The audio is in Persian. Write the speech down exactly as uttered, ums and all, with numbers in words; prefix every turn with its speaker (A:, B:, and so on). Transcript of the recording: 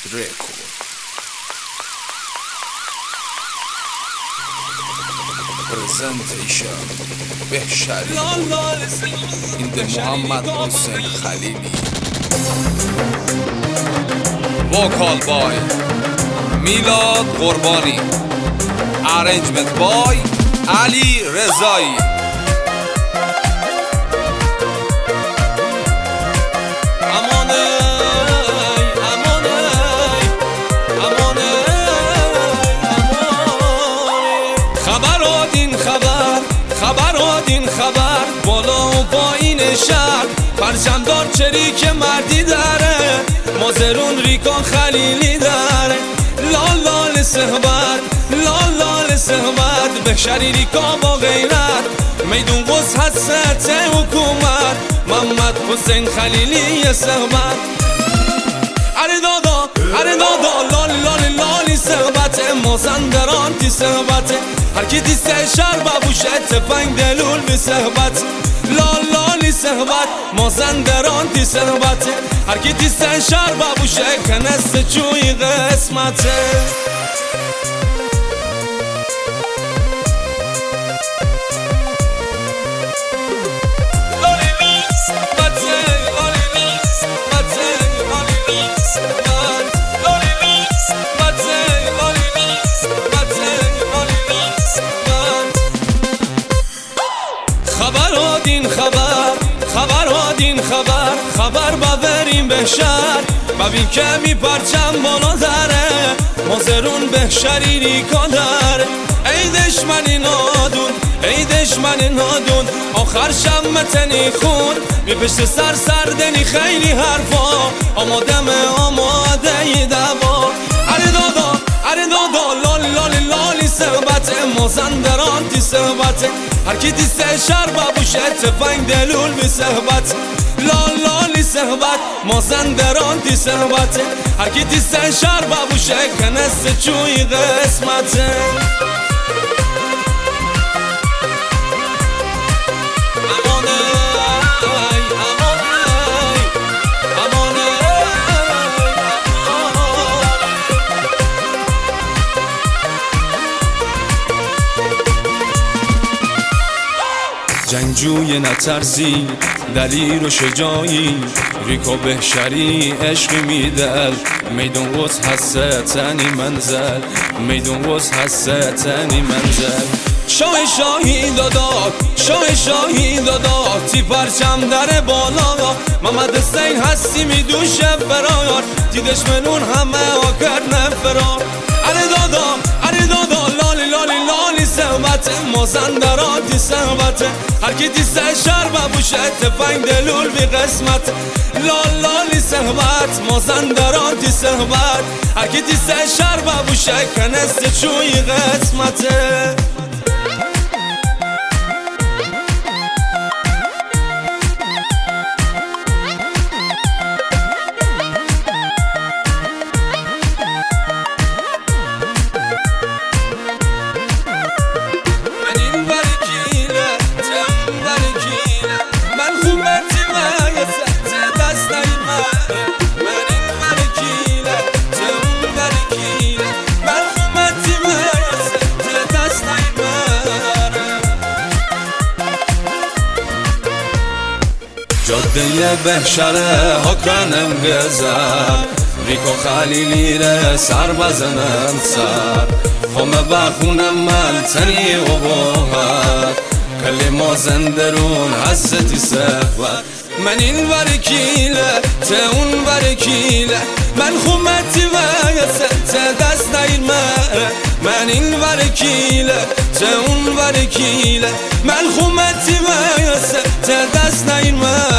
A: record. Presentation Behshari in the Muhammad Hussein Khalili. Vocal by Milad Qurbani. Arrangement by Ali Rezai.
B: این خبر بالا و پایین شهر پرچمدار چریک مردی داره مازرون ریکان خلیلی داره لال لال صحبت لال لال صحبت بهشری ریکا با غیرت میدون قدس حسرت حکومت محمد حسین خلیلی صحبت اره دادا اره دادا لال لال لالی صحبت مازندران تی صحبت هر کی دیسته شهر بابوشه تفنگ دلول بی صحبت لال لالی صحبت مازندران تی صحبت هر کی دیسته شهر بابوشه کنست چوی قسمته این خبر خبر این خبر خبر ببریم به شهر ببین که می پرچم بالا داره مازرون بهشری ریکا داره ای دشمنی نادون ای دشمنی نادون آخر شمتنی خون می پشت سر سردنی خیلی حرفا آمادم آماده ی دوا اره دادا اره دادا لال لال لالی صحبت مازندران تی صحبت هر کی دیسته شهر بابوشه تفنگ دلول بی صحبت لال لالی صحبت مازندران تی صحبت هر کی دیسته شهر بابوشه کنست چوی قسمته جنگجوی نترسی دلیر و شجاعی ریکا بهشری عشق میدل میدون قدس حسرتنی منزل میدون قدس حسرتنی منزل شاه شاهی داداد شاه شاهی داداد تی پرچم در بالا محمد حسین هستی میدوشه فرار تی دشمنون همه آکر نفرار اره دادا اره دادا لالی لالی لالی صحبت مازندران تی صحبت هر کی دیسته شهر بابوشه تفنگ دلول بی قسمت لال لالی صحبت مازندران تی صحبت هر کی دیسته شهر بابوشه کنست چوی قسمته جاده بهشره ها کنم گذر ریکا خلیلی ره سر بزنم سر همه بخونم من تنی و باهر کلی مازندرون حستی صحبت من این ورکیله ته اون ورکیله من خومتی و یست دست نیر مره من این ورکیله ته اون ورکیله من خومتی و یست دست نیر مره